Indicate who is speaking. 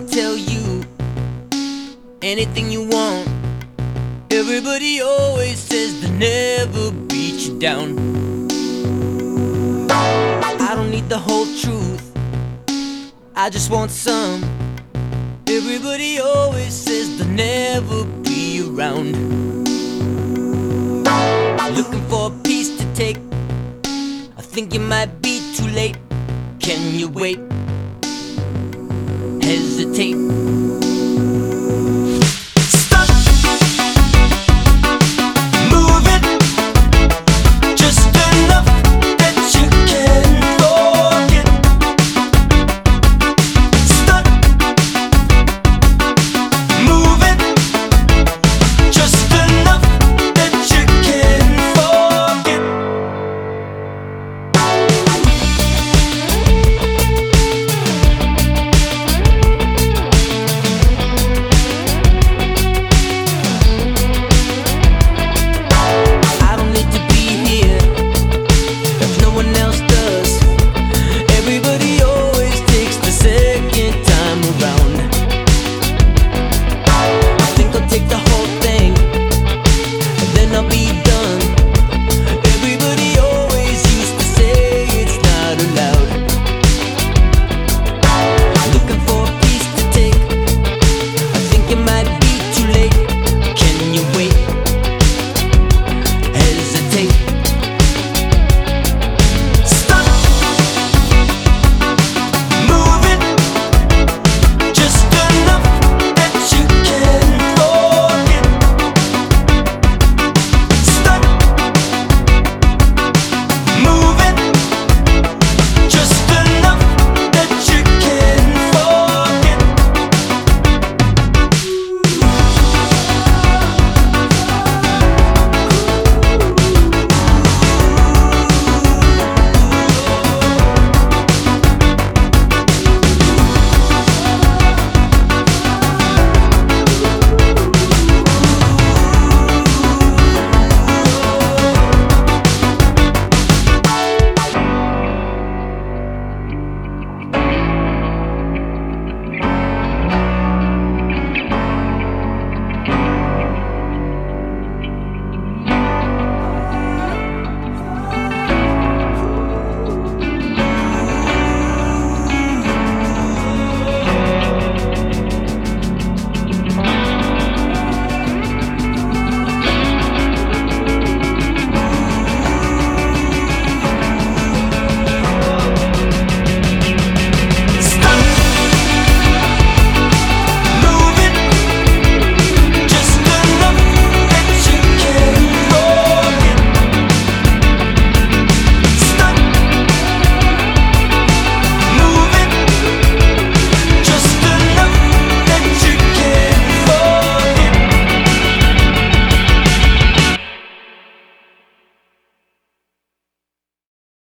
Speaker 1: tell you anything you want. Everybody always says they never beat you down. I don't need the whole truth, I just want some. Everybody always says they'll never be around. Looking for a piece to take, I think you might be too late. Can you wait? Hesitate?